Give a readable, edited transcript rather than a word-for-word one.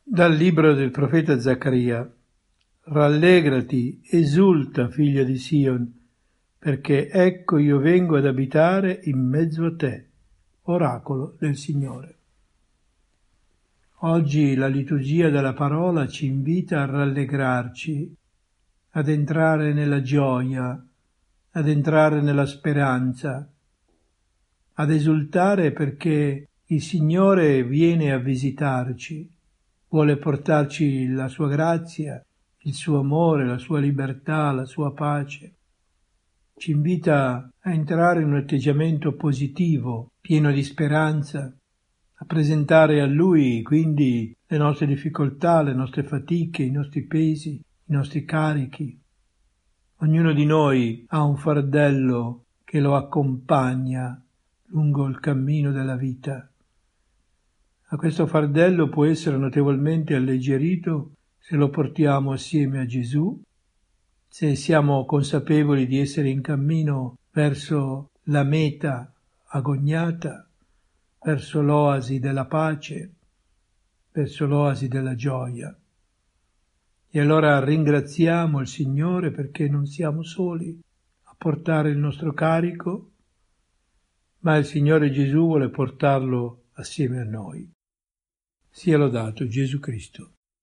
Dal libro del profeta Zaccaria. Rallegrati, esulta, figlia di Sion, perché ecco io vengo ad abitare in mezzo a te, oracolo del Signore. Oggi la liturgia della parola ci invita a rallegrarci, ad entrare nella gioia, ad entrare nella speranza, ad esultare perché il Signore viene a visitarci, vuole portarci la sua grazia, il suo amore, la sua libertà, la sua pace. Ci invita a entrare in un atteggiamento positivo, pieno di speranza, a presentare a Lui quindi le nostre difficoltà, le nostre fatiche, i nostri pesi, i nostri carichi. Ognuno di noi ha un fardello che lo accompagna lungo il cammino della vita. A questo fardello può essere notevolmente alleggerito se lo portiamo assieme a Gesù, se siamo consapevoli di essere in cammino verso la meta agognata, verso l'oasi della pace, verso l'oasi della gioia. E allora ringraziamo il Signore perché non siamo soli a portare il nostro carico, ma il Signore Gesù vuole portarlo assieme a noi. Sia lodato Gesù Cristo.